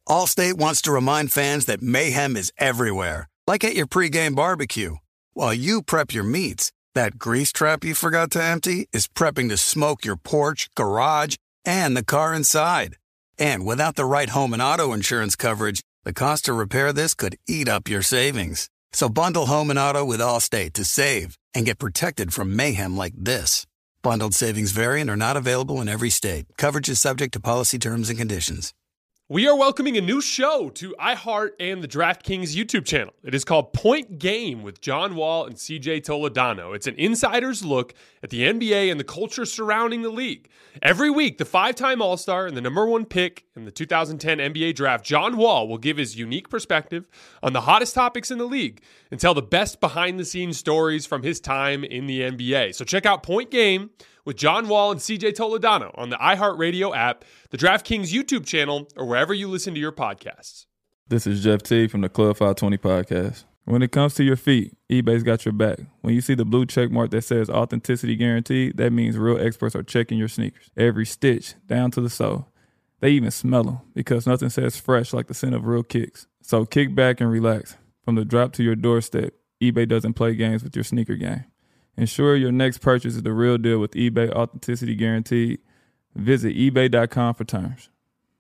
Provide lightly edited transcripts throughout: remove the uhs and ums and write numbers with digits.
Allstate wants to remind fans that mayhem is everywhere, like at your pregame barbecue. While you prep your meats, that grease trap you forgot to empty is prepping to smoke your porch, garage, and the car inside. And without the right home and auto insurance coverage, the cost to repair this could eat up your savings. So bundle home and auto with Allstate to save and get protected from mayhem like this. Bundled savings vary and are not available in every state. Coverage is subject to policy terms and conditions. We are welcoming a new show to iHeart and the DraftKings YouTube channel. It is called Point Game with John Wall and CJ Toledano. It's an insider's look at the NBA and the culture surrounding the league. Every week, the five-time All-Star and the number one pick in the 2010 NBA draft, John Wall, will give his unique perspective on the hottest topics in the league and tell the best behind-the-scenes stories from his time in the NBA. So check out Point Game with John Wall and CJ Toledano on the iHeartRadio app, the DraftKings YouTube channel, or wherever you listen to your podcasts. This is Jeff T. from the Club 520 podcast. When it comes to your feet, eBay's got your back. When you see the blue check mark that says authenticity guaranteed, that means real experts are checking your sneakers. Every stitch, down to the sole. They even smell them because nothing says fresh like the scent of real kicks. So kick back and relax. From the drop to your doorstep, eBay doesn't play games with your sneaker game. Ensure your next purchase is the real deal with eBay Authenticity Guaranteed. Visit ebay.com for terms.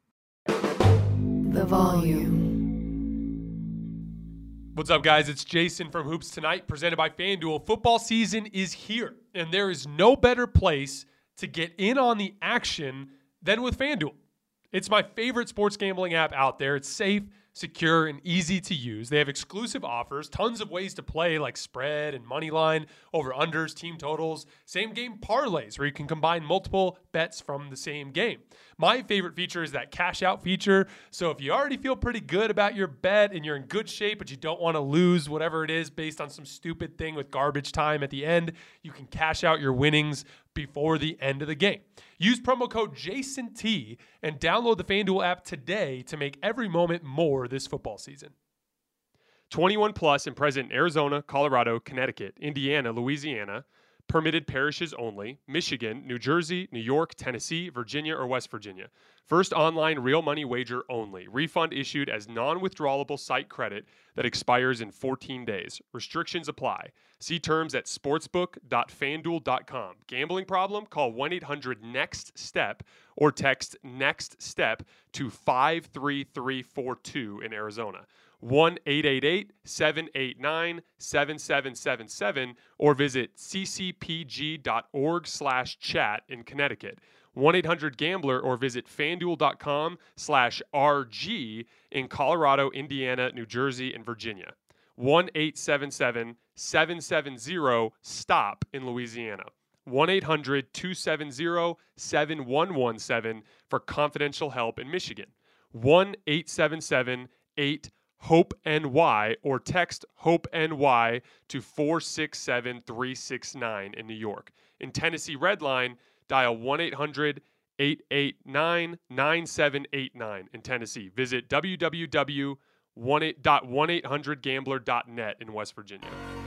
The Volume. What's up, guys? It's Jason from Hoops Tonight, presented by FanDuel. Football season is here, and there is no better place to get in on the action than with FanDuel. It's my favorite sports gambling app out there. It's safe, secure, and easy to use. They have exclusive offers, tons of ways to play like spread and money line, over-unders, team totals, same-game parlays where you can combine multiple bets from the same game. My favorite feature is that cash-out feature. So if you already feel pretty good about your bet and you're in good shape but you don't want to lose whatever it is based on some stupid thing with garbage time at the end, you can cash out your winnings before the end of the game. Use promo code JASONT and download the FanDuel app today to make every moment more this football season. 21 plus and present in Arizona, Colorado, Connecticut, Indiana, Louisiana, permitted parishes only, Michigan, New Jersey, New York, Tennessee, Virginia, or West Virginia. First online real money wager only. Refund issued as non-withdrawable site credit that expires in 14 days. Restrictions apply. See terms at sportsbook.fanduel.com. Gambling problem? Call 1-800-NEXT-STEP or text NEXT-STEP to 53342 in Arizona. 1-888-789-7777 or visit ccpg.org/chat in Connecticut. 1-800-GAMBLER or visit fanduel.com/RG in Colorado, Indiana, New Jersey, and Virginia. 1-877-770-STOP in Louisiana. 1-800-270-7117 for confidential help in Michigan. 1-877-8-HOPE-NY or text HOPE-NY to 467-369 in New York. In Tennessee Redline, dial 1-800-889-9789 in Tennessee. Visit www.1800gambler.net in West Virginia.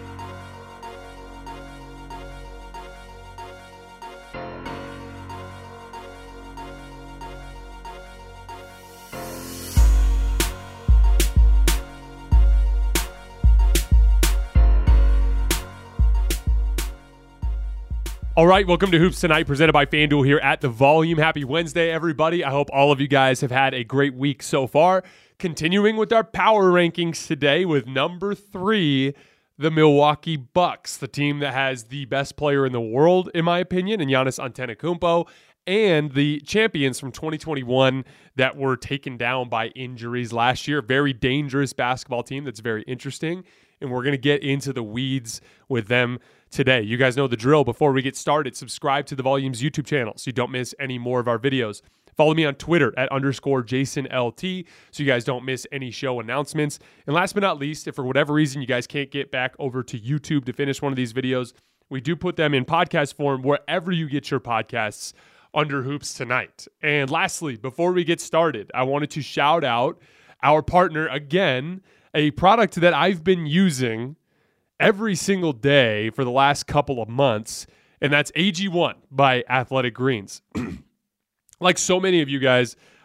All right, welcome to Hoops Tonight, presented by FanDuel here at The Volume. Happy Wednesday, everybody. I hope all of you guys have had a great week so far. Continuing with our power rankings today with number 3, the Milwaukee Bucks, the team that has the best player in the world, in my opinion, in Giannis Antetokounmpo, and the champions from 2021 that were taken down by injuries last year. Very dangerous basketball team that's very interesting, and we're going to get into the weeds with them today. You guys know the drill. Before we get started, subscribe to the Volume's YouTube channel so you don't miss any more of our videos. Follow me on Twitter at _JasonLT so you guys don't miss any show announcements. And last but not least, if for whatever reason you guys can't get back over to YouTube to finish one of these videos, we do put them in podcast form wherever you get your podcasts under Hoops Tonight. And lastly, before we get started, I wanted to shout out our partner again, a product that I've been using every single day for the last couple of months, and that's AG1 by Athletic Greens. Like so many of you guys,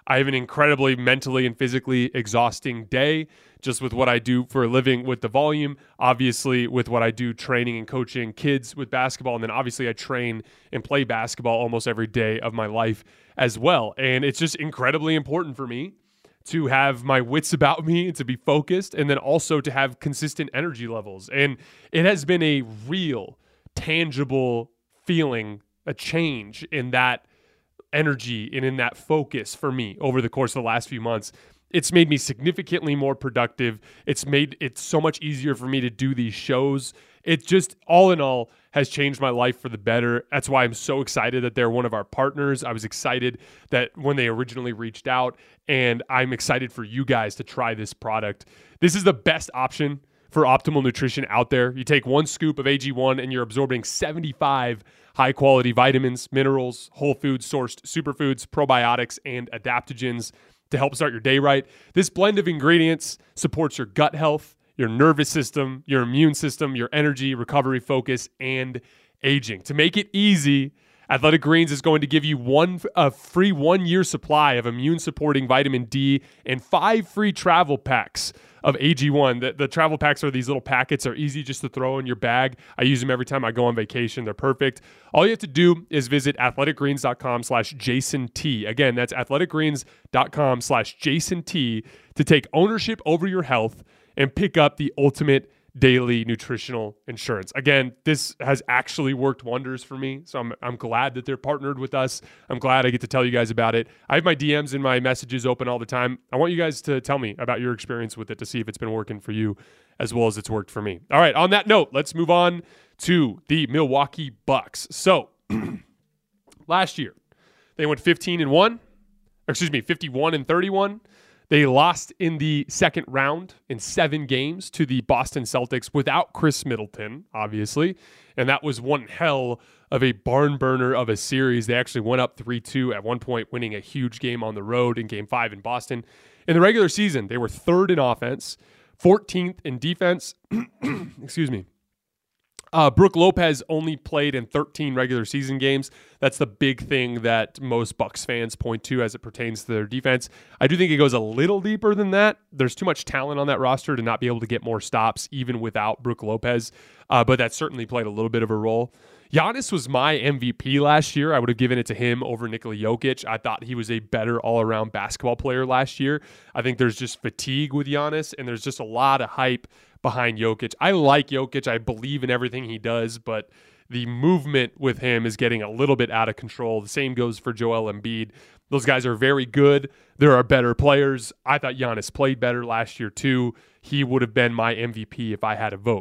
I have an incredibly mentally and physically exhausting day just with what I do for a living with the volume, obviously with what I do training and coaching kids with basketball. And then obviously I train and play basketball almost every day of my life as well. And it's just incredibly important for me to have my wits about me and to be focused, and then also to have consistent energy levels. And it has been a real, tangible feeling, a change in that energy and in that focus for me over the course of the last few months. It's made me significantly more productive. It's made it so much easier for me to do these shows. It just, all in all, has changed my life for the better. That's why I'm so excited that they're one of our partners. I was excited that when they originally reached out, and I'm excited for you guys to try this product. This is the best option for optimal nutrition out there. You take 1 scoop of AG1 and you're absorbing 75 high-quality vitamins, minerals, whole foods sourced superfoods, probiotics, and adaptogens to help start your day right. This blend of ingredients supports your gut health, your nervous system, your immune system, your energy, recovery, focus, and aging. To make it easy, Athletic Greens is going to give you a free 1-year supply of immune-supporting vitamin D and 5 free travel packs of AG1. The travel packs are these little packets. Are easy just to throw in your bag. I use them every time I go on vacation. They're perfect. All you have to do is visit athleticgreens.com/JasonT. Again, that's athleticgreens.com/JasonT to take ownership over your health and pick up the ultimate daily nutritional insurance. Again, this has actually worked wonders for me, so I'm glad that they're partnered with us. I'm glad I get to tell you guys about it. I have my DMs and my messages open all the time. I want you guys to tell me about your experience with it to see if it's been working for you as well as it's worked for me. All right, on that note, let's move on to the Milwaukee Bucks. So, last year, they went 51-31. They lost in the second round in 7 games to the Boston Celtics without Chris Middleton, obviously. And that was one hell of a barn burner of a series. They actually went up 3-2 at one point, winning a huge game on the road in Game 5 in Boston. In the regular season, they were 3rd in offense, 14th in defense. Excuse me. Brook Lopez only played in 13 regular season games. That's the big thing that most Bucks fans point to as it pertains to their defense. I do think it goes a little deeper than that. There's too much talent on that roster to not be able to get more stops even without Brook Lopez, but that certainly played a little bit of a role. Giannis was my MVP last year. I would have given it to him over Nikola Jokic. I thought he was a better all-around basketball player last year. I think there's just fatigue with Giannis, and there's just a lot of hype behind Jokic. I like Jokic. I believe in everything he does, but the movement with him is getting a little bit out of control. The same goes for Joel Embiid. Those guys are very good. There are better players. I thought Giannis played better last year too. He would have been my MVP if I had a vote.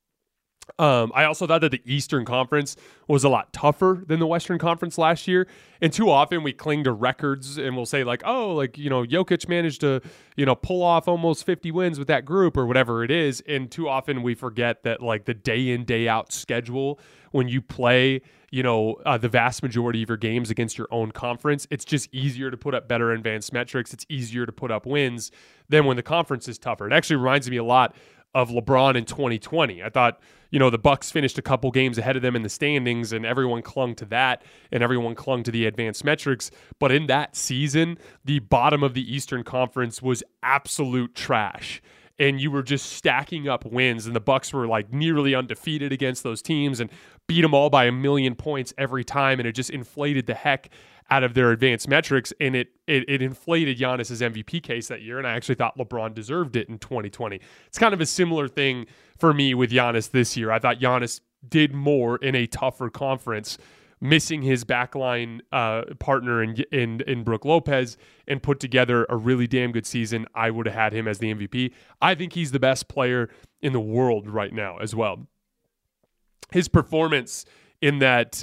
I also thought that the Eastern Conference was a lot tougher than the Western Conference last year. And too often we cling to records and we'll say Jokic managed to, pull off almost 50 wins with that group or whatever it is. And too often we forget that the day in, day out schedule, when you play, the vast majority of your games against your own conference, it's just easier to put up better advanced metrics. It's easier to put up wins than when the conference is tougher. It actually reminds me a lot of LeBron in 2020. I thought, the Bucks finished a couple games ahead of them in the standings, and everyone clung to that, and everyone clung to the advanced metrics. But in that season, the bottom of the Eastern Conference was absolute trash. And you were just stacking up wins, and the Bucks were nearly undefeated against those teams and beat them all by 1 million points every time, and it just inflated the heck out of their advanced metrics, and it inflated Giannis's MVP case that year, and I actually thought LeBron deserved it in 2020. It's kind of a similar thing for me with Giannis this year. I thought Giannis did more in a tougher conference, missing his backline partner in Brook Lopez, and put together a really damn good season. I would have had him as the MVP. I think he's the best player in the world right now as well. His performance in that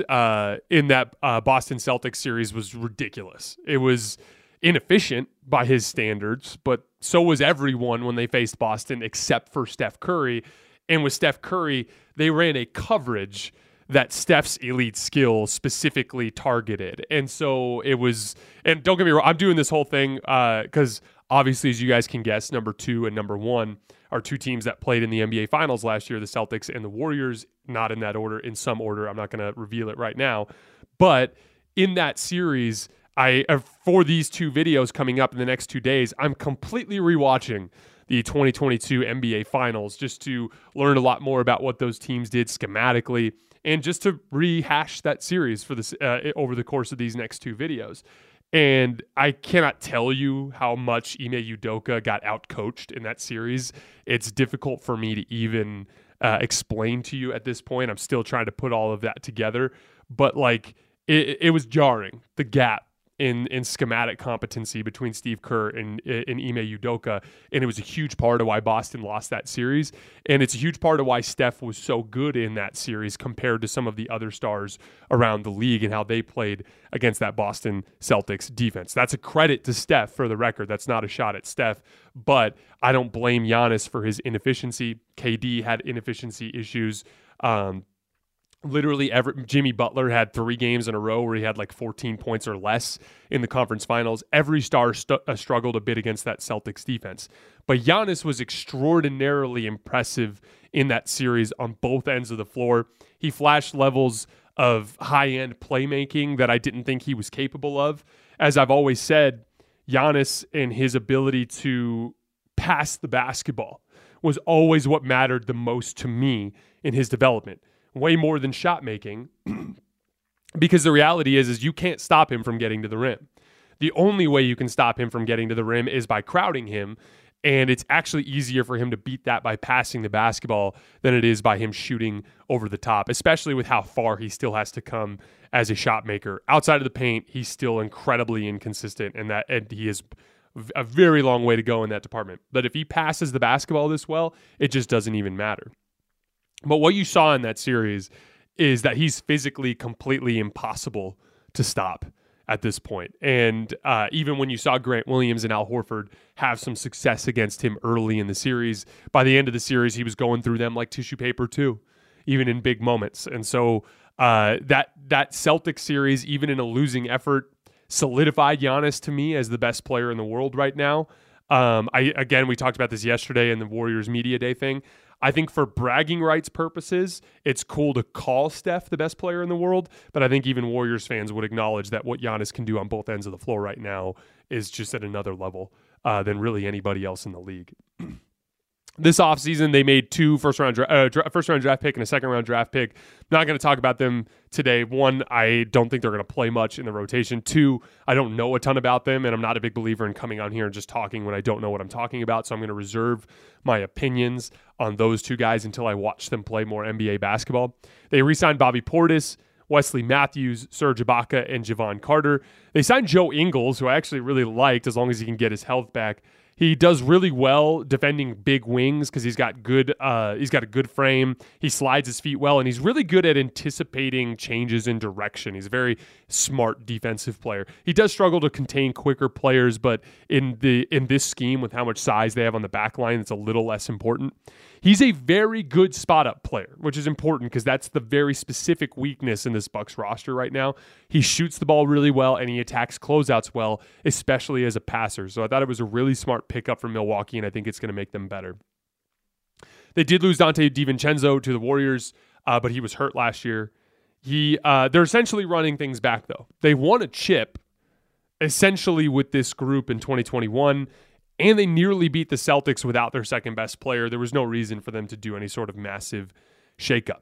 Boston Celtics series was ridiculous. It was inefficient by his standards, but so was everyone when they faced Boston except for Steph Curry. And with Steph Curry, they ran a coverage that Steph's elite skill specifically targeted. And so it was, and don't get me wrong, I'm doing this whole thing because obviously, as you guys can guess, number 2 and number 1 are 2 teams that played in the NBA Finals last year, the Celtics and the Warriors, not in that order, in some order. I'm not going to reveal it right now. But in that series, For these two videos coming up in the next 2 days, I'm completely rewatching the 2022 NBA Finals just to learn a lot more about what those teams did schematically and just to rehash that series for this over the course of these next two videos. And I cannot tell you how much Ime Udoka got outcoached in that series. It's difficult for me to even explain to you at this point. I'm still trying to put all of that together. But like it was jarring, the gap in schematic competency between Steve Kerr and Ime Udoka. And it was a huge part of why Boston lost that series. And it's a huge part of why Steph was so good in that series compared to some of the other stars around the league and how they played against that Boston Celtics defense. That's a credit to Steph, for the record. That's not a shot at Steph. But I don't blame Giannis for his inefficiency. KD had inefficiency issues. Literally, Jimmy Butler had 3 games in a row where he had like 14 points or less in the conference finals. Every star struggled a bit against that Celtics defense. But Giannis was extraordinarily impressive in that series on both ends of the floor. He flashed levels of high-end playmaking that I didn't think he was capable of. As I've always said, Giannis and his ability to pass the basketball was always what mattered the most to me in his development. Way more than shot making, because the reality is you can't stop him from getting to the rim. The only way you can stop him from getting to the rim is by crowding him, and it's actually easier for him to beat that by passing the basketball than it is by him shooting over the top, especially with how far he still has to come as a shot maker. Outside of the paint, he's still incredibly inconsistent, and he is a very long way to go in that department. But if he passes the basketball this well, it just doesn't even matter. But what you saw in that series is that he's physically completely impossible to stop at this point. And even when you saw Grant Williams and Al Horford have some success against him early in the series, by the end of the series, he was going through them like tissue paper too, even in big moments. And so that Celtics series, even in a losing effort, solidified Giannis to me as the best player in the world right now. We talked about this yesterday in the Warriors Media Day thing. I think for bragging rights purposes, it's cool to call Steph the best player in the world, but I think even Warriors fans would acknowledge that what Giannis can do on both ends of the floor right now is just at another level than really anybody else in the league. This offseason, they made 2 first-round draft pick and a second-round draft pick. Not going to talk about them today. 1, I don't think they're going to play much in the rotation. 2, I don't know a ton about them, and I'm not a big believer in coming on here and just talking when I don't know what I'm talking about, so I'm going to reserve my opinions on those 2 guys until I watch them play more NBA basketball. They re-signed Bobby Portis, Wesley Matthews, Serge Ibaka, and Javon Carter. They signed Joe Ingles, who I actually really liked as long as he can get his health back. He does really well defending big wings because he's got a good frame. He slides his feet well, and he's really good at anticipating changes in direction. He's a very smart defensive player. He does struggle to contain quicker players, but in this scheme with how much size they have on the back line, it's a little less important. He's a very good spot-up player, which is important because that's the very specific weakness in this Bucks roster right now. He shoots the ball really well, and he attacks closeouts well, especially as a passer. So I thought it was a really smart pickup from Milwaukee, and I think it's going to make them better. They did lose Dante DiVincenzo to the Warriors, but he was hurt last year. They're essentially running things back, though. They won a chip, essentially, with this group in 2021, and they nearly beat the Celtics without their second best player. There was no reason for them to do any sort of massive shakeup.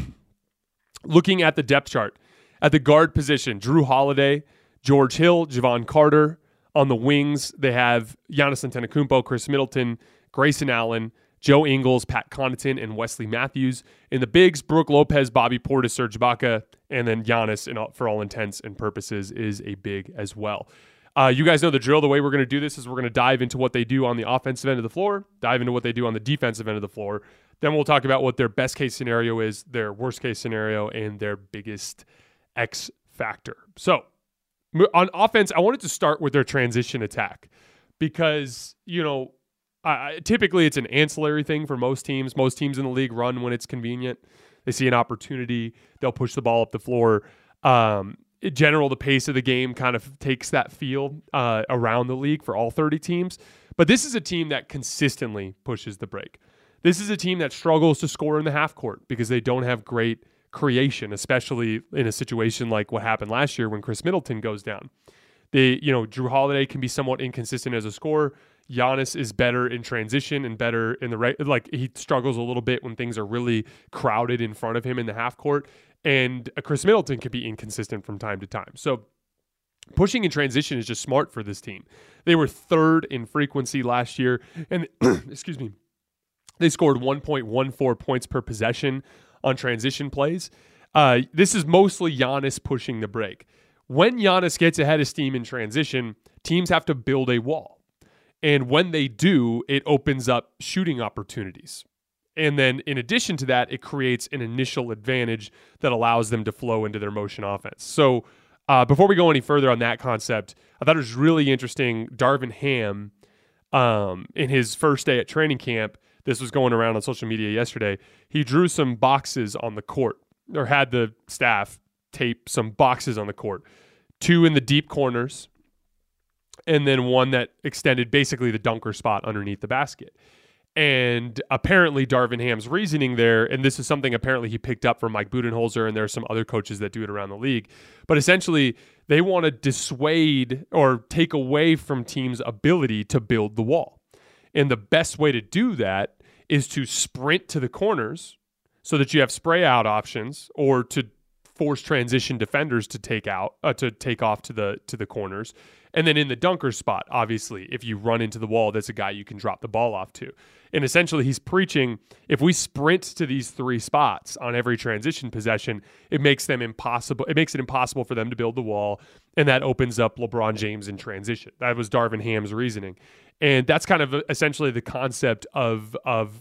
Looking at the depth chart, at the guard position, Jrue Holiday, George Hill, Javon Carter. On the wings, they have Giannis Antetokounmpo, Chris Middleton, Grayson Allen, Joe Ingles, Pat Connaughton, and Wesley Matthews. In the bigs, Brook Lopez, Bobby Portis, Serge Ibaka, and then Giannis, for all intents and purposes, is a big as well. You guys know the drill. The way we're going to do this is we're going to dive into what they do on the offensive end of the floor, dive into what they do on the defensive end of the floor. Then we'll talk about what their best case scenario is, their worst case scenario, and their biggest X factor. So on offense, I wanted to start with their transition attack because, typically it's an ancillary thing for most teams. Most teams in the league run when it's convenient. They see an opportunity, they'll push the ball up the floor. In general, the pace of the game kind of takes that feel around the league for all 30 teams. But this is a team that consistently pushes the break. This is a team that struggles to score in the half court because they don't have great creation, especially in a situation like what happened last year when Chris Middleton goes down. Jrue Holiday can be somewhat inconsistent as a scorer. Giannis is better in transition and better in the he struggles a little bit when things are really crowded in front of him in the half court. And Chris Middleton can be inconsistent from time to time. So pushing in transition is just smart for this team. They were third in frequency last year, and excuse me, they scored 1.14 points per possession on transition plays. This is mostly Giannis pushing the break. When Giannis gets ahead of steam in transition, teams have to build a wall. And when they do, it opens up shooting opportunities. And then in addition to that, it creates an initial advantage that allows them to flow into their motion offense. So before we go any further on that concept, I thought it was really interesting. Darvin Ham, in his first day at training camp, this was going around on social media yesterday, he drew some boxes on the court, or had the staff tape some boxes on the court. 2 in the deep corners, and then 1 that extended basically the dunker spot underneath the basket. And apparently Darvin Ham's reasoning there, and this is something apparently he picked up from Mike Budenholzer, and there are some other coaches that do it around the league, but essentially they want to dissuade or take away from teams' ability to build the wall. And the best way to do that is to sprint to the corners so that you have spray out options, or to force transition defenders to take off to the corners. And then in the dunker spot, obviously, if you run into the wall, that's a guy you can drop the ball off to. And essentially, he's preaching, if we sprint to these 3 spots on every transition possession, it makes it impossible for them to build the wall, and that opens up LeBron James in transition. That was Darvin Ham's reasoning. And that's kind of essentially the concept of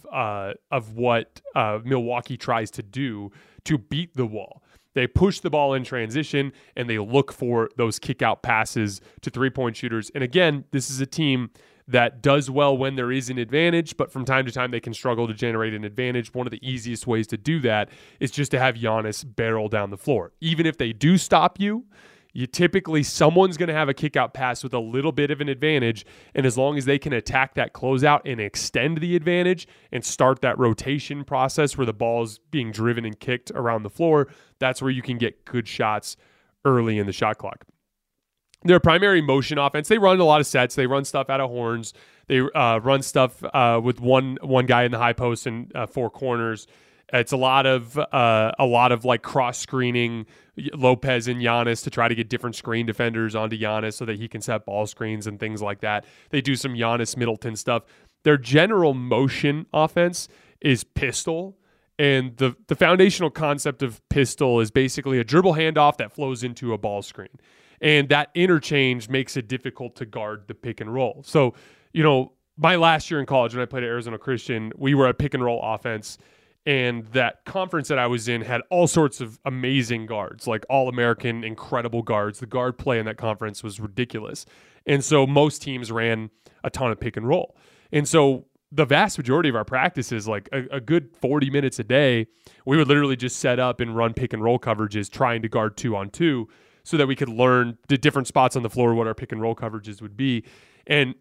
what Milwaukee tries to do to beat the wall. They push the ball in transition, and they look for those kick-out passes to three-point shooters. And again, this is a team that does well when there is an advantage, but from time to time they can struggle to generate an advantage. One of the easiest ways to do that is just to have Giannis barrel down the floor. Even if they do stop you, someone's going to have a kick-out pass with a little bit of an advantage, and as long as they can attack that closeout and extend the advantage and start that rotation process where the ball is being driven and kicked around the floor, that's where you can get good shots early in the shot clock. Their primary motion offense, they run a lot of sets. They run stuff out of horns. They run stuff with one guy in the high post and 4 corners. It's a lot of like cross screening Lopez and Giannis to try to get different screen defenders onto Giannis so that he can set ball screens and things like that. They do some Giannis Middleton stuff. Their general motion offense is pistol. And the foundational concept of pistol is basically a dribble handoff that flows into a ball screen. And that interchange makes it difficult to guard the pick and roll. So, my last year in college when I played at Arizona Christian, we were a pick and roll offense. And that conference that I was in had all sorts of amazing guards, like all-American, incredible guards. The guard play in that conference was ridiculous. And so most teams ran a ton of pick and roll. And so the vast majority of our practices, like a good 40 minutes a day, we would literally just set up and run pick and roll coverages trying to guard 2-on-2 so that we could learn the different spots on the floor, what our pick and roll coverages would be. And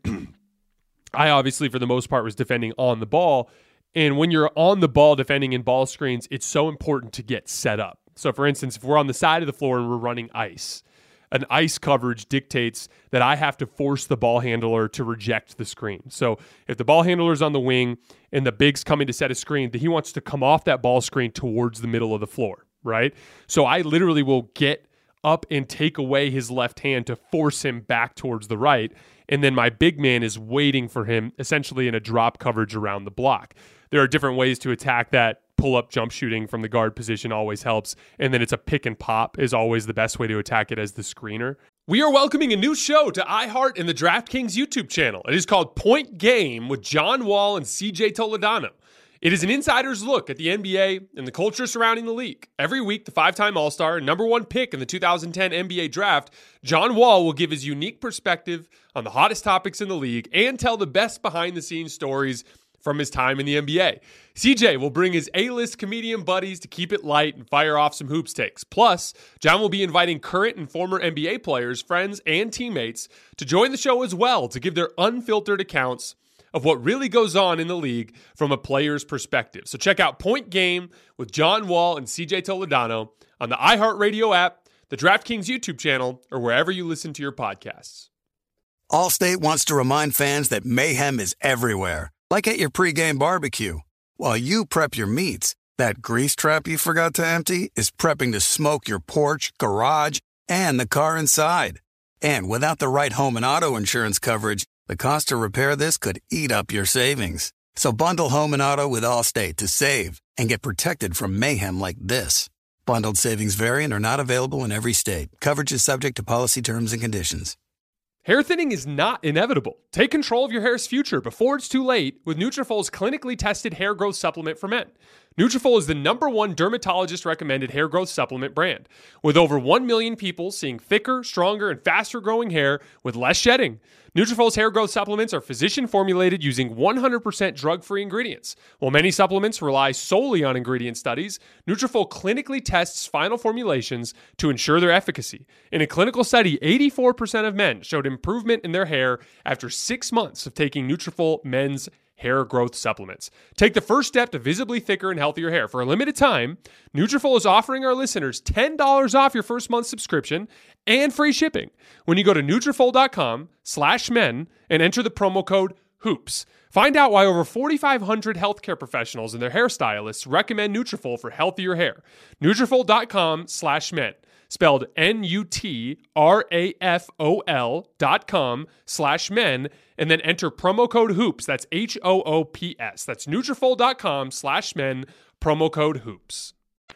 I obviously, for the most part, was defending on the ball. And when you're on the ball defending in ball screens, it's so important to get set up. So, for instance, if we're on the side of the floor and we're running ice, an ice coverage dictates that I have to force the ball handler to reject the screen. So if the ball handler's on the wing and the big's coming to set a screen, he wants to come off that ball screen towards the middle of the floor, right? So I literally will get up and take away his left hand to force him back towards the right. And then my big man is waiting for him essentially in a drop coverage around the block. There are different ways to attack that. Pull-up jump shooting from the guard position always helps. And then it's a pick and pop is always the best way to attack it as the screener. We are welcoming a new show to iHeart and the DraftKings YouTube channel. It is called Point Game with John Wall and CJ Toledano. It is an insider's look at the NBA and the culture surrounding the league. Every week, the 5-time All-Star and #1 pick in the 2010 NBA Draft, John Wall will give his unique perspective on the hottest topics in the league and tell the best behind-the-scenes stories from his time in the NBA. CJ will bring his A-list comedian buddies to keep it light and fire off some hoops takes. Plus, John will be inviting current and former NBA players, friends, and teammates to join the show as well to give their unfiltered accounts of what really goes on in the league from a player's perspective. So check out Point Game with John Wall and CJ Toledano on the iHeartRadio app, the DraftKings YouTube channel, or wherever you listen to your podcasts. Allstate wants to remind fans that mayhem is everywhere, like at your pregame barbecue. While you prep your meats, that grease trap you forgot to empty is prepping to smoke your porch, garage, and the car inside. And without the right home and auto insurance coverage, the cost to repair this could eat up your savings. So bundle home and auto with Allstate to save and get protected from mayhem like this. Bundled savings vary and are not available in every state. Coverage is subject to policy terms and conditions. Hair thinning is not inevitable. Take control of your hair's future before it's too late with Nutrafol's clinically tested hair growth supplement for men. Nutrafol is the #1 dermatologist-recommended hair growth supplement brand, with over 1 million people seeing thicker, stronger, and faster-growing hair with less shedding. Nutrafol's hair growth supplements are physician-formulated using 100% drug-free ingredients. While many supplements rely solely on ingredient studies, Nutrafol clinically tests final formulations to ensure their efficacy. In a clinical study, 84% of men showed improvement in their hair after 6 months of taking Nutrafol men's hair growth supplements. Take the first step to visibly thicker and healthier hair. For a limited time, Nutrafol is offering our listeners $10 off your first month subscription and free shipping when you go to Nutrafol.com/men and enter the promo code HOOPS. Find out why over 4,500 healthcare professionals and their hairstylists recommend Nutrafol for healthier hair. Nutrafol.com/men. Spelled Nutrafol.com/men, and then enter promo code HOOPS. That's HOOPS. That's Nutrafol.com/men, promo code HOOPS.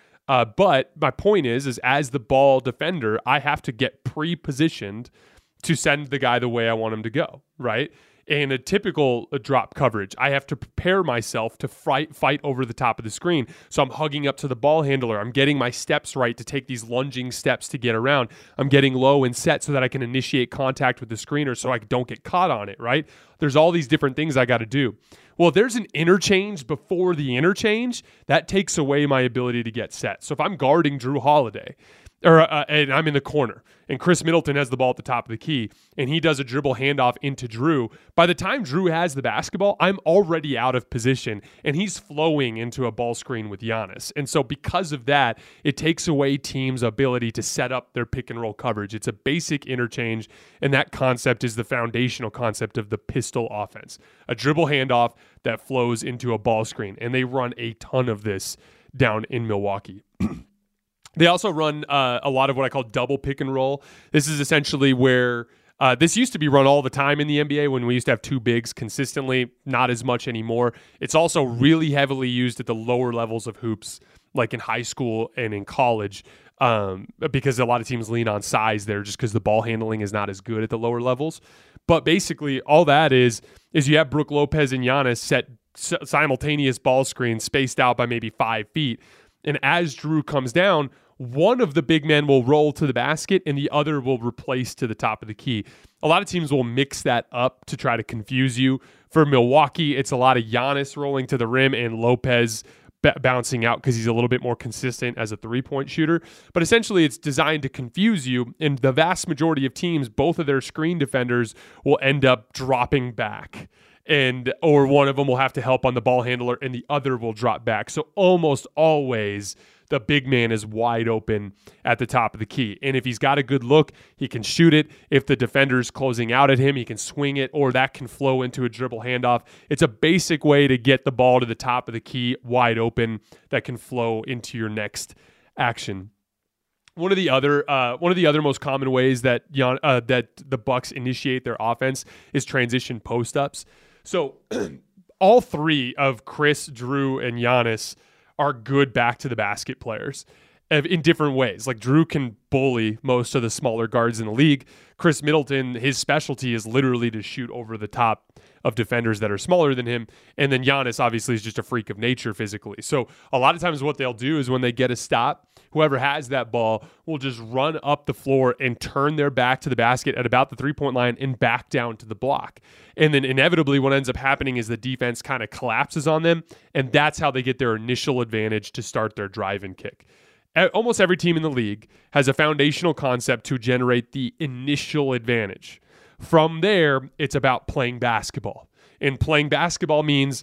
But my point is as the ball defender, I have to get pre-positioned to send the guy the way I want him to go, right? In a typical drop coverage, I have to prepare myself to fight over the top of the screen. So I'm hugging up to the ball handler. I'm getting my steps right to take these lunging steps to get around. I'm getting low and set so that I can initiate contact with the screener so I don't get caught on it, right? There's all these different things I got to do. Well, if there's an interchange before the interchange, that takes away my ability to get set. So if I'm guarding Drew Holiday, and I'm in the corner, and Chris Middleton has the ball at the top of the key, and he does a dribble handoff into Drew. By the time Drew has the basketball, I'm already out of position, and he's flowing into a ball screen with Giannis. And so because of that, it takes away teams' ability to set up their pick and roll coverage. It's a basic interchange, and that concept is the foundational concept of the pistol offense. A dribble handoff that flows into a ball screen, and they run a ton of this down in Milwaukee. They also run a lot of what I call double pick and roll. This is essentially where this used to be run all the time in the NBA when we used to have two bigs consistently, not as much anymore. It's also really heavily used at the lower levels of hoops, like in high school and in college, because a lot of teams lean on size there just because the ball handling is not as good at the lower levels. But basically all that is you have Brook Lopez and Giannis set simultaneous ball screens spaced out by maybe 5 feet. And as Drew comes down, one of the big men will roll to the basket and the other will replace to the top of the key. A lot of teams will mix that up to try to confuse you. For Milwaukee, it's a lot of Giannis rolling to the rim and Lopez bouncing out because he's a little bit more consistent as a three-point shooter. But essentially, it's designed to confuse you. And the vast majority of teams, both of their screen defenders will end up dropping back. Or one of them will have to help on the ball handler and the other will drop back. So almost always the big man is wide open at the top of the key. And if he's got a good look, he can shoot it. If the defender's closing out at him, he can swing it, or that can flow into a dribble handoff. It's a basic way to get the ball to the top of the key wide open that can flow into your next action. One of the other most common ways that the Bucks initiate their offense is transition post-ups. So all three of Chris, Drew, and Giannis are good back to the basket players in different ways. Like Drew can bully most of the smaller guards in the league. Chris Middleton, his specialty is literally to shoot over the top of defenders that are smaller than him. And then Giannis obviously is just a freak of nature physically. So a lot of times what they'll do is when they get a stop, whoever has that ball will just run up the floor and turn their back to the basket at about the three-point line and back down to the block. And then inevitably what ends up happening is the defense kind of collapses on them, and that's how they get their initial advantage to start their drive and kick. Almost every team in the league has a foundational concept to generate the initial advantage. From there, it's about playing basketball. And playing basketball means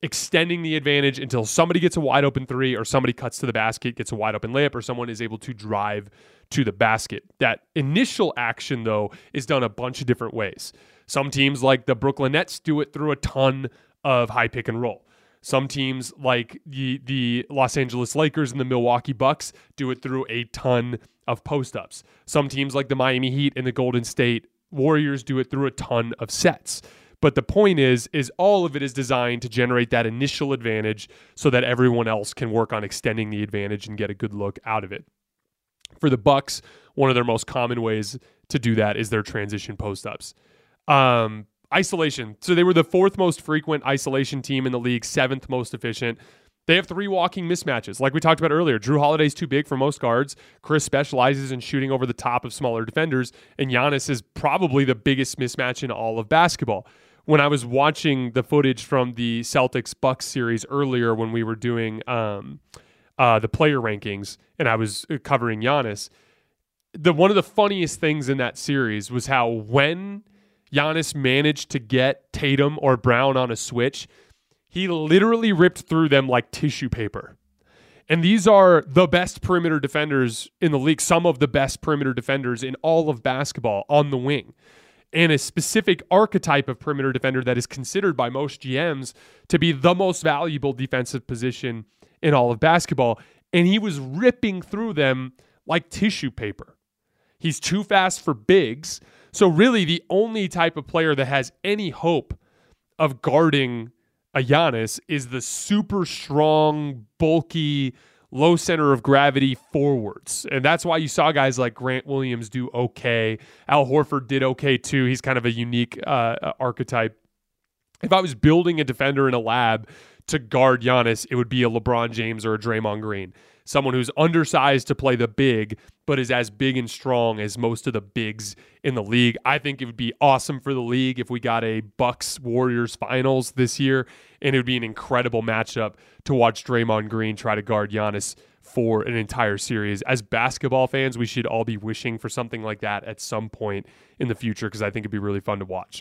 extending the advantage until somebody gets a wide open three or somebody cuts to the basket, gets a wide open layup, or someone is able to drive to the basket. That initial action, though, is done a bunch of different ways. Some teams like the Brooklyn Nets do it through a ton of high pick and roll. Some teams like the Los Angeles Lakers and the Milwaukee Bucks do it through a ton of post-ups. Some teams like the Miami Heat and the Golden State Warriors do it through a ton of sets. But the point is all of it is designed to generate that initial advantage so that everyone else can work on extending the advantage and get a good look out of it. For the Bucks, one of their most common ways to do that is their transition post-ups. Isolation. So they were the 4th most frequent isolation team in the league, 7th most efficient. They have 3 walking mismatches. Like we talked about earlier, Jrue Holiday's too big for most guards. Chris specializes in shooting over the top of smaller defenders. And Giannis is probably the biggest mismatch in all of basketball. When I was watching the footage from the Celtics-Bucks series earlier when we were doing the player rankings and I was covering Giannis, one of the funniest things in that series was how when Giannis managed to get Tatum or Brown on a switch, he literally ripped through them like tissue paper. And these are the best perimeter defenders in the league, some of the best perimeter defenders in all of basketball on the wing. And a specific archetype of perimeter defender that is considered by most GMs to be the most valuable defensive position in all of basketball. And he was ripping through them like tissue paper. He's too fast for bigs. So really the only type of player that has any hope of guarding a Giannis is the super strong, bulky, low center of gravity forwards. And that's why you saw guys like Grant Williams do okay. Al Horford did okay too. He's kind of a unique archetype. If I was building a defender in a lab to guard Giannis, it would be a LeBron James or a Draymond Green. Someone who's undersized to play the big, but is as big and strong as most of the bigs in the league. I think it would be awesome for the league if we got a Bucks-Warriors finals this year, and it would be an incredible matchup to watch Draymond Green try to guard Giannis for an entire series. As basketball fans, we should all be wishing for something like that at some point in the future because I think it'd be really fun to watch.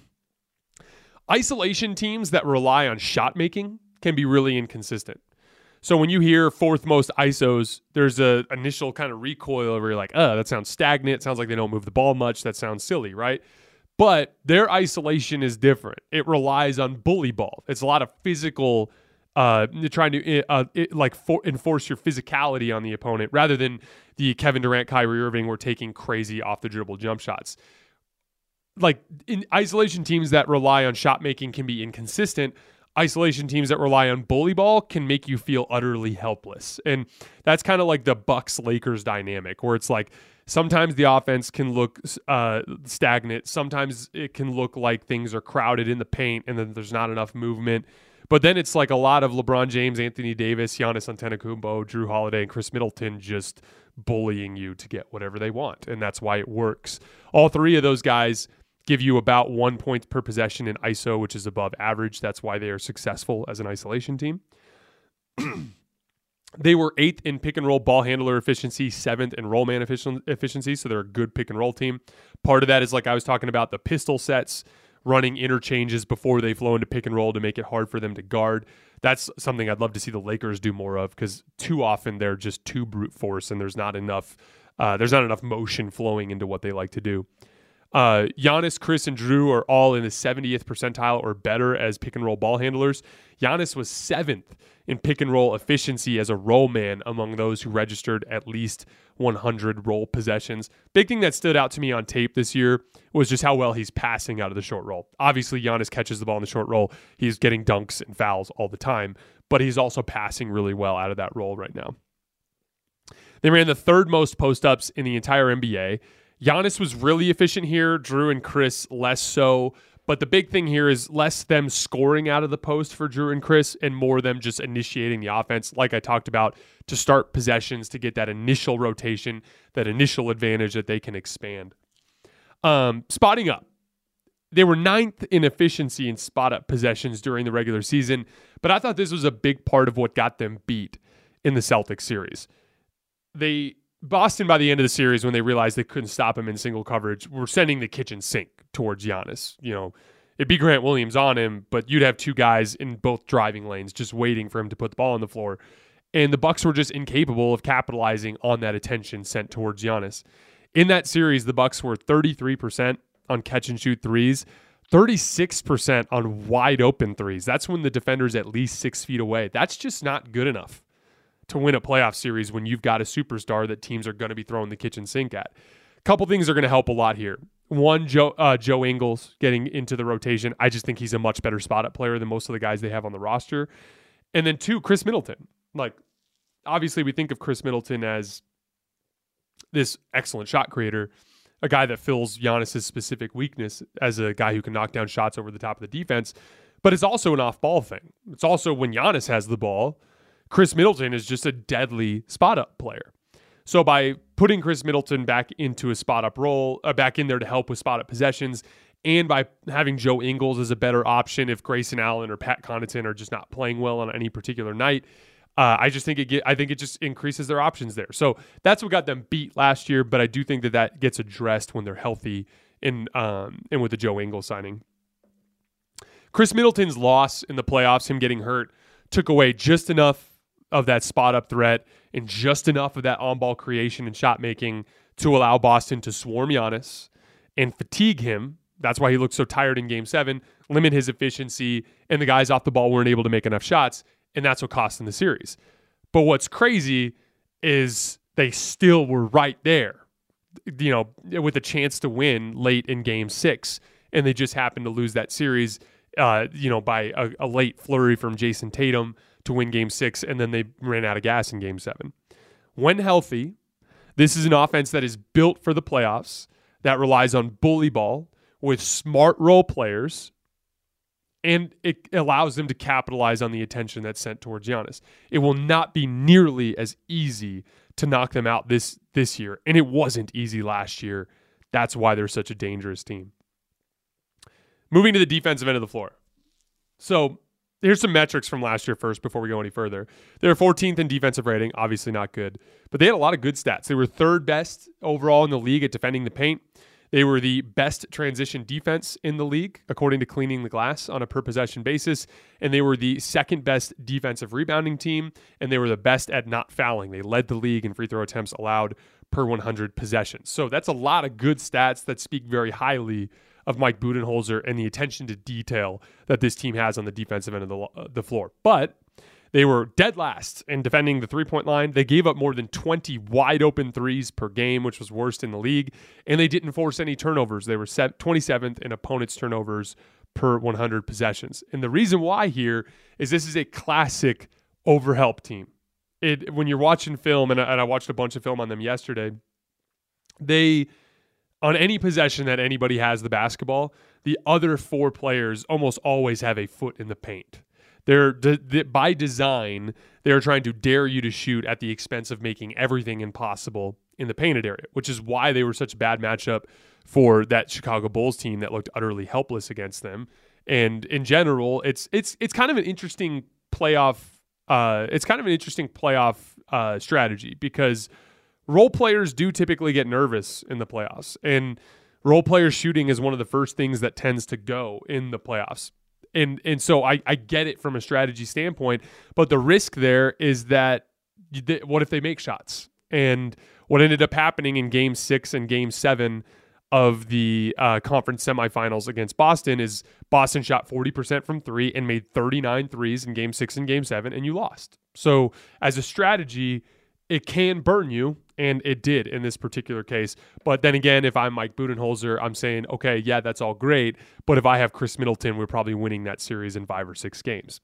Isolation teams that rely on shot making can be really inconsistent. So when you hear 4th most ISOs, there's an initial kind of recoil where you're like, that sounds stagnant. It sounds like they don't move the ball much. That sounds silly, right? But their isolation is different. It relies on bully ball. It's a lot of physical, trying to enforce your physicality on the opponent rather than the Kevin Durant, Kyrie Irving were taking crazy off the dribble jump shots. Like in isolation teams that rely on shot making can be inconsistent. Isolation teams that rely on bully ball can make you feel utterly helpless. And that's kind of like the Bucks-Lakers dynamic where it's like sometimes the offense can look stagnant. Sometimes it can look like things are crowded in the paint and then there's not enough movement. But then it's like a lot of LeBron James, Anthony Davis, Giannis Antetokounmpo, Jrue Holiday, and Chris Middleton just bullying you to get whatever they want. And that's why it works. All 3 of those guys give you about 1 point per possession in ISO, which is above average. That's why they are successful as an isolation team. They were 8th in pick and roll ball handler efficiency, 7th in roll man efficiency, so they're a good pick and roll team. Part of that is like I was talking about the pistol sets, running interchanges before they flow into pick and roll to make it hard for them to guard. That's something I'd love to see the Lakers do more of because too often they're just too brute force and there's not enough motion flowing into what they like to do. Giannis, Chris, and Jrue are all in the 70th percentile or better as pick and roll ball handlers. Giannis was 7th in pick and roll efficiency as a roll man among those who registered at least 100 roll possessions. Big thing that stood out to me on tape this year was just how well he's passing out of the short roll. Obviously, Giannis catches the ball in the short roll. He's getting dunks and fouls all the time, but he's also passing really well out of that roll right now. They ran the 3rd most post-ups in the entire NBA. Giannis was really efficient here. Jrue and Chris less so. But the big thing here is less them scoring out of the post for Jrue and Chris and more them just initiating the offense, like I talked about, to start possessions, to get that initial rotation, that initial advantage that they can expand. Spotting up. They were 9th in efficiency in spot-up possessions during the regular season, but I thought this was a big part of what got them beat in the Celtics series. Boston, by the end of the series, when they realized they couldn't stop him in single coverage, were sending the kitchen sink towards Giannis. You know, It'd be Grant Williams on him, but you'd have two guys in both driving lanes just waiting for him to put the ball on the floor. And the Bucks were just incapable of capitalizing on that attention sent towards Giannis. In that series, the Bucks were 33% on catch-and-shoot threes, 36% on wide-open threes. That's when the defender's at least 6 feet away. That's just not good enough to win a playoff series when you've got a superstar that teams are going to be throwing the kitchen sink at. A couple things are going to help a lot here. One, Joe Ingles getting into the rotation. I just think he's a much better spot-up player than most of the guys they have on the roster. And then two, Chris Middleton. Like, obviously we think of Chris Middleton as this excellent shot creator, a guy that fills Giannis's specific weakness as a guy who can knock down shots over the top of the defense, but it's also an off-ball thing. It's also when Giannis has the ball, Chris Middleton is just a deadly spot-up player. So by putting Chris Middleton back into a spot-up role, back in there to help with spot-up possessions, and by having Joe Ingles as a better option if Grayson Allen or Pat Connaughton are just not playing well on any particular night, I think it just increases their options there. So that's what got them beat last year, but I do think that gets addressed when they're healthy and with the Joe Ingles signing. Chris Middleton's loss in the playoffs, him getting hurt, took away just enough of that spot-up threat and just enough of that on-ball creation and shot-making to allow Boston to swarm Giannis and fatigue him. That's why he looked so tired in Game 7, limit his efficiency, and the guys off the ball weren't able to make enough shots, and that's what cost them the series. But what's crazy is they still were right there, with a chance to win late in Game 6, and they just happened to lose that series, by a late flurry from Jason Tatum to win Game 6, and then they ran out of gas in Game 7. When healthy, this is an offense that is built for the playoffs, that relies on bully ball with smart role players, and it allows them to capitalize on the attention that's sent towards Giannis. It will not be nearly as easy to knock them out this year, and it wasn't easy last year. That's why they're such a dangerous team. Moving to the defensive end of the floor. So here's some metrics from last year first before we go any further. They were 14th in defensive rating, obviously not good, but they had a lot of good stats. They were third best overall in the league at defending the paint. They were the best transition defense in the league, according to Cleaning the Glass, on a per-possession basis, and they were the second best defensive rebounding team, and they were the best at not fouling. They led the league in free throw attempts allowed per 100 possessions. So that's a lot of good stats that speak very highly of Mike Budenholzer and the attention to detail that this team has on the defensive end of the floor. But they were dead last in defending the three-point line. They gave up more than 20 wide-open threes per game, which was worst in the league, and they didn't force any turnovers. They were 27th in opponents' turnovers per 100 possessions. And the reason why here is this is a classic overhelp team. When you're watching film, and I watched a bunch of film on them yesterday, on any possession that anybody has the basketball, the other four players almost always have a foot in the paint. By design, they're trying to dare you to shoot at the expense of making everything impossible in the painted area, which is why they were such a bad matchup for that Chicago Bulls team that looked utterly helpless against them. And in general, it's kind of an interesting playoff. Strategy because role players do typically get nervous in the playoffs, and role player shooting is one of the first things that tends to go in the playoffs. And so I get it from a strategy standpoint, but the risk there is that what if they make shots? And what ended up happening in Game 6 and Game 7 of the conference semifinals against Boston is Boston shot 40% from three and made 39 threes in Game 6 and Game 7, and you lost. So as a strategy, it can burn you, and it did in this particular case. But then again, if I'm Mike Budenholzer, I'm saying, okay, yeah, that's all great, but if I have Chris Middleton, we're probably winning that series in 5 or 6 games.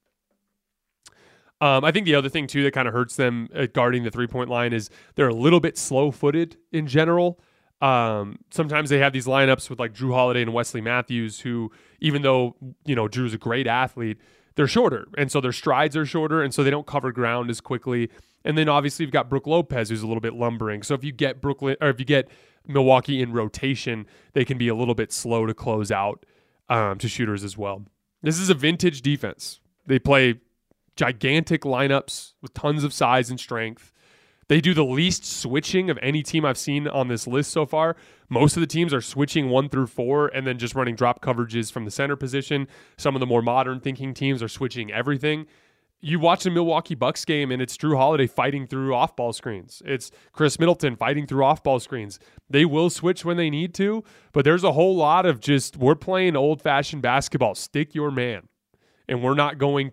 I think the other thing, too, that kind of hurts them at guarding the three-point line is they're a little bit slow-footed in general. Sometimes they have these lineups with like Drew Holiday and Wesley Matthews, who, even though, Drew's a great athlete, they're shorter. And so their strides are shorter, and so they don't cover ground as quickly. And then obviously you've got Brook Lopez, who's a little bit lumbering. So if you get Milwaukee in rotation, they can be a little bit slow to close out to shooters as well. This is a vintage defense. They play gigantic lineups with tons of size and strength. They do the least switching of any team I've seen on this list so far. Most of the teams are switching 1 through 4 and then just running drop coverages from the center position. Some of the more modern thinking teams are switching everything. You watch the Milwaukee Bucks game, and it's Drew Holiday fighting through off-ball screens. It's Chris Middleton fighting through off-ball screens. They will switch when they need to, but there's a whole lot of just, we're playing old-fashioned basketball. Stick your man. And we're not going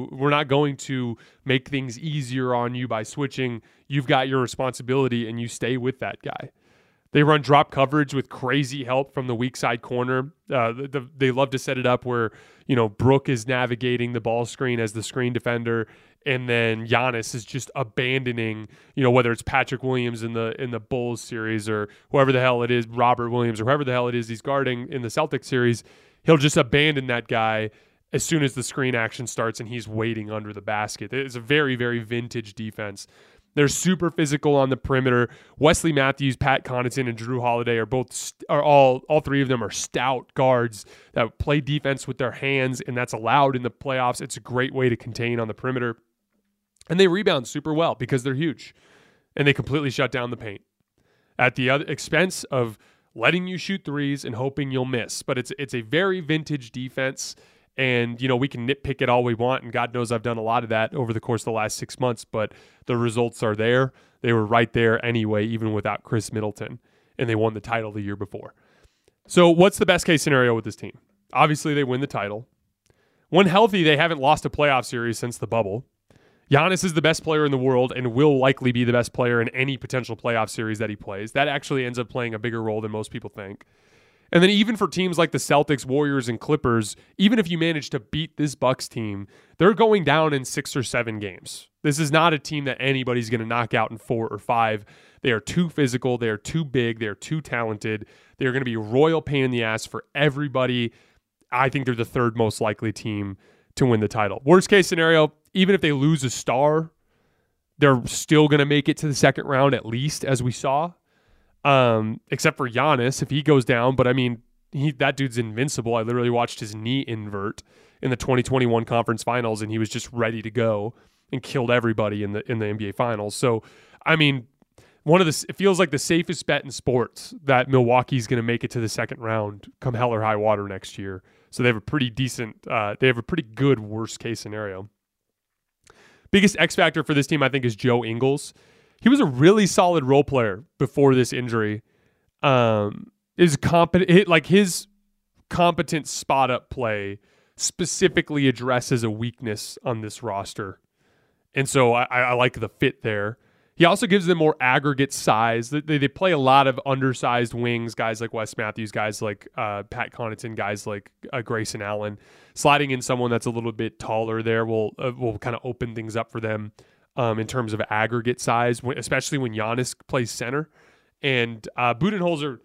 to make things easier on you by switching. You've got your responsibility, and you stay with that guy. They run drop coverage with crazy help from the weak side corner. They love to set it up where, Brook is navigating the ball screen as the screen defender, and then Giannis is just abandoning, whether it's Patrick Williams in the Bulls series or whoever the hell it is, Robert Williams or whoever the hell it is he's guarding in the Celtics series. He'll just abandon that guy as soon as the screen action starts and he's waiting under the basket. It's a very, very vintage defense. They're super physical on the perimeter. Wesley Matthews, Pat Connaughton, and Drew Holiday all three of them are stout guards that play defense with their hands, and that's allowed in the playoffs. It's a great way to contain on the perimeter. And they rebound super well because they're huge, and they completely shut down the paint at the expense of letting you shoot threes and hoping you'll miss. But it's a very vintage defense. And, we can nitpick it all we want, and God knows I've done a lot of that over the course of the last 6 months, but the results are there. They were right there anyway, even without Chris Middleton, and they won the title the year before. So what's the best case scenario with this team? Obviously, they win the title. When healthy, they haven't lost a playoff series since the bubble. Giannis is the best player in the world and will likely be the best player in any potential playoff series that he plays. That actually ends up playing a bigger role than most people think. And then even for teams like the Celtics, Warriors, and Clippers, even if you manage to beat this Bucks team, they're going down in 6 or 7 games. This is not a team that anybody's going to knock out in 4 or 5. They are too physical. They are too big. They are too talented. They are going to be a royal pain in the ass for everybody. I think they're the third most likely team to win the title. Worst case scenario, even if they lose a star, they're still going to make it to the second round at least, as we saw. Except for Giannis, if he goes down. But I mean, that dude's invincible. I literally watched his knee invert in the 2021 conference finals, and he was just ready to go and killed everybody in the NBA finals. So, I mean, it feels like the safest bet in sports that Milwaukee's going to make it to the second round come hell or high water next year. So they have a pretty good worst case scenario. Biggest X factor for this team, I think, is Joe Ingles. He was a really solid role player before this injury. His competent spot up play specifically addresses a weakness on this roster. And so I like the fit there. He also gives them more aggregate size. They play a lot of undersized wings, guys like Wes Matthews, guys like Pat Connaughton, guys like Grayson Allen. Sliding in someone that's a little bit taller there will kind of open things up for them. In terms of aggregate size, especially when Giannis plays center. And Budenholzer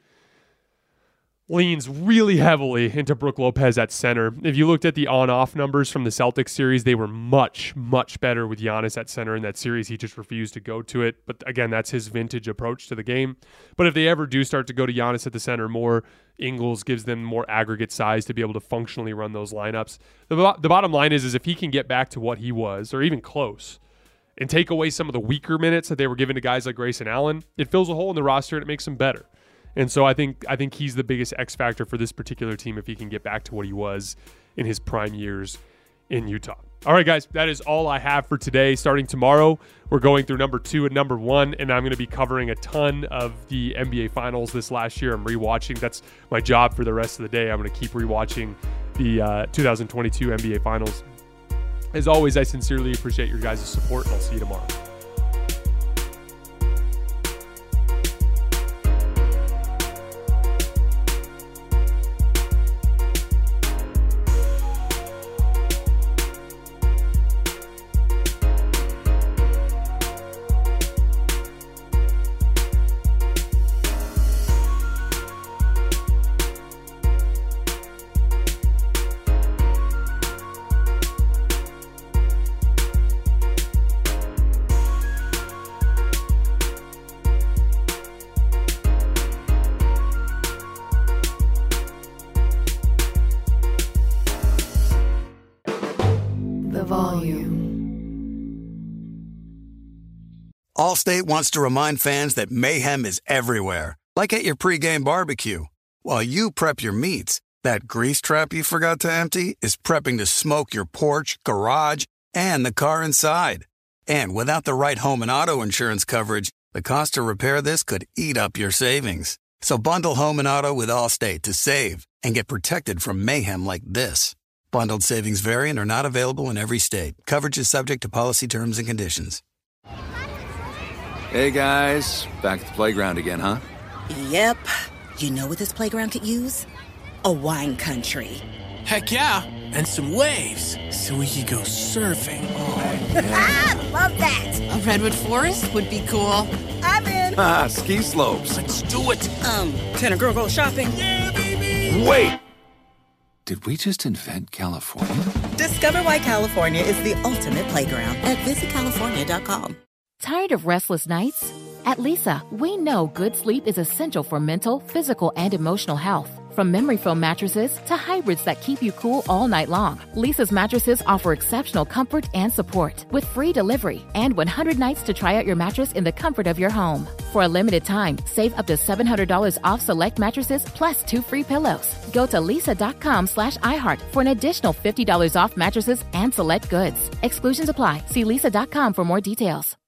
leans really heavily into Brook Lopez at center. If you looked at the on-off numbers from the Celtics series, they were much, much better with Giannis at center in that series. He just refused to go to it. But again, that's his vintage approach to the game. But if they ever do start to go to Giannis at the center more, Ingles gives them more aggregate size to be able to functionally run those lineups. The bottom line is if he can get back to what he was, or even close, and take away some of the weaker minutes that they were given to guys like Grayson Allen, it fills a hole in the roster and it makes them better. And so I think he's the biggest X factor for this particular team if he can get back to what he was in his prime years in Utah. All right, guys, that is all I have for today. Starting tomorrow, we're going through number 2 and number 1, and I'm going to be covering a ton of the NBA Finals this last year. I'm rewatching. That's my job for the rest of the day. I'm going to keep rewatching the 2022 NBA Finals. As always, I sincerely appreciate your guys' support, and I'll see you tomorrow. Allstate wants to remind fans that mayhem is everywhere, Like at your pregame barbecue. While you prep your meats, that grease trap you forgot to empty is prepping to smoke your porch, garage, and the car inside. And without the right home and auto insurance coverage, the cost to repair this could eat up your savings. So bundle home and auto with Allstate to save and get protected from mayhem like this. Bundled savings vary and are not available in every state. Coverage is subject to policy terms and conditions. Hey guys, back at the playground again, huh? Yep. You know what this playground could use? A wine country. Heck yeah, and some waves so we could go surfing. Oh, yeah. Ah, love that. A redwood forest would be cool. I'm in. Ah, ski slopes. Let's do it. Can a girl go shopping? Yeah, baby. Wait! Did we just invent California? Discover why California is the ultimate playground at visitcalifornia.com. Tired of restless nights? At Leesa, we know good sleep is essential for mental, physical, and emotional health. From memory foam mattresses to hybrids that keep you cool all night long, Leesa's mattresses offer exceptional comfort and support with free delivery and 100 nights to try out your mattress in the comfort of your home. For a limited time, save up to $700 off select mattresses plus 2 free pillows. Go to leesa.com/iHeart for an additional $50 off mattresses and select goods. Exclusions apply. See leesa.com for more details.